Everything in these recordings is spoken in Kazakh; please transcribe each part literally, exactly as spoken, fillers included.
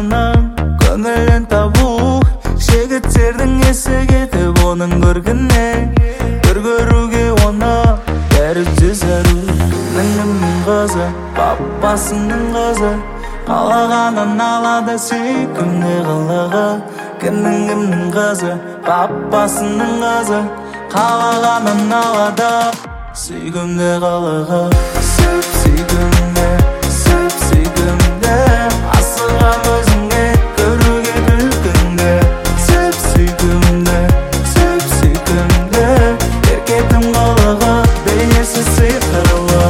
жолынан көңілін табу, жігіттердің есі кетіп оның көргеннен бір көруге оны бәрі түзәру. Кімнің қызы, папасының қызы, қалағанын алады сүйкімді қылығы. Кімнің қызы, папасының қызы, қалағанын алады сүйкімді қылығы. Сүп сүйкімді, сүп сүйкімді, асығам өзіңе көруге күлкіңді. Сүп сүйкімді, сүп сүйкімді, еркектің қылығы, бейнесі сиқырлы.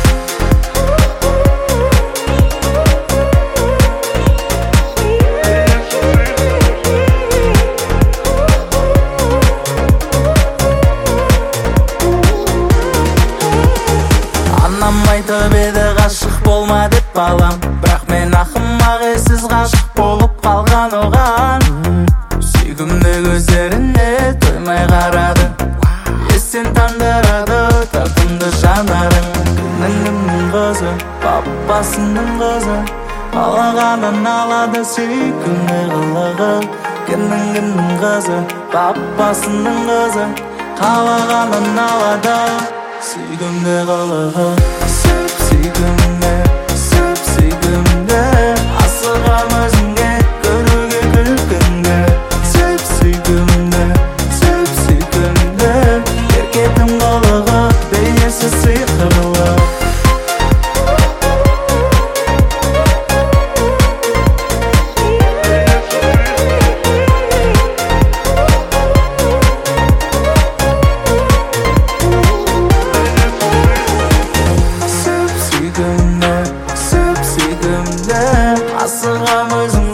Анам айтып еді ғашық болма деп балам, бірақ мен ақымақ ессіз ғашық болып қалған оған. Сүйкімді көздеріне тоймай қарады, естен тандырады тартымды жанарың. Кімнің қызы, папасының қызы, қалағанын алады сүйкімді қылығы. Кімнің қызы, папасының қызы, қалағанын алады сүйкімді қылығы. Сүп сүйкімді, сүп сүйкімді, асығам өзіңе көруге күлкіңді. Сүп сүйкімді, сүп сүйкімді, еркектің қылығы, бейнесі сиқырлы. Сүп сүйкімді, асығам өзің